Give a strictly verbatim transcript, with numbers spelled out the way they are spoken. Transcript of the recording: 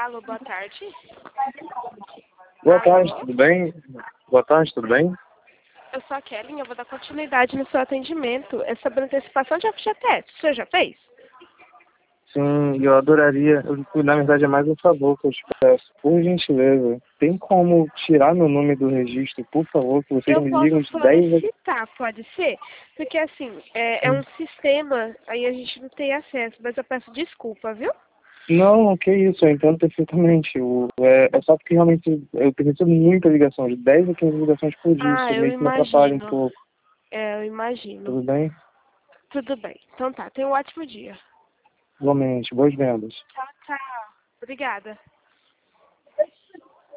Alô, boa tarde. Boa Alô? tarde, tudo bem? Boa tarde, tudo bem? Eu sou a Kelly, eu vou dar continuidade no seu atendimento. É sobre antecipação de F G T S. O senhor já fez? Sim, eu adoraria. Eu, na verdade, é mais um favor que eu te peço. Por gentileza, tem como tirar meu nome do registro, por favor, que vocês Eu me posso ligam de dez vezes. solicitar, pode ser? Porque assim, é, é um sistema, aí a gente não tem acesso, mas eu peço desculpa, viu? Não, que isso, eu entendo perfeitamente. O, é, é só porque realmente eu preciso muita ligação, de dez a quinze ligações por dia, Ah, isso eu meio que me atrapalha um imagino. pouco. É, eu imagino. Tudo bem? Tudo bem. Então tá, tenha um ótimo dia. Igualmente, boas vendas. Tchau, tchau. Obrigada.